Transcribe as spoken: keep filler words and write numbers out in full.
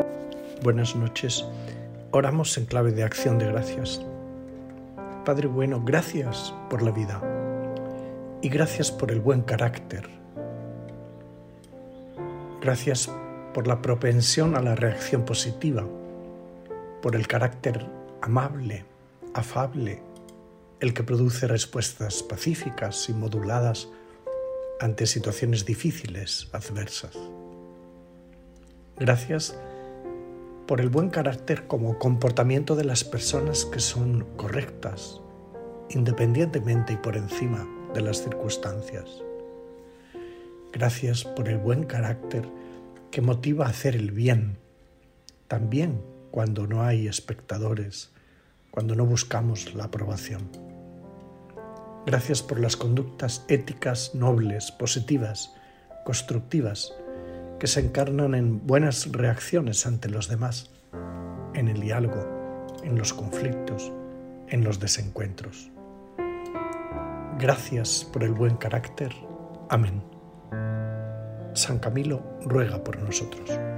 Buenas noches. Oramos en clave de acción de gracias. Padre bueno, gracias por la vida y gracias por el buen carácter. Gracias por la propensión a la reacción positiva, por el carácter amable, afable, el que produce respuestas pacíficas y moduladas ante situaciones difíciles, adversas. Gracias por el buen carácter como comportamiento de las personas que son correctas, independientemente y por encima de las circunstancias. Gracias por el buen carácter que motiva a hacer el bien, también cuando no hay espectadores, cuando no buscamos la aprobación. Gracias por las conductas éticas, nobles, positivas, constructivas, que se encarnan en buenas reacciones ante los demás, en el diálogo, en los conflictos, en los desencuentros. Gracias por el buen carácter. Amén. San Camilo ruega por nosotros.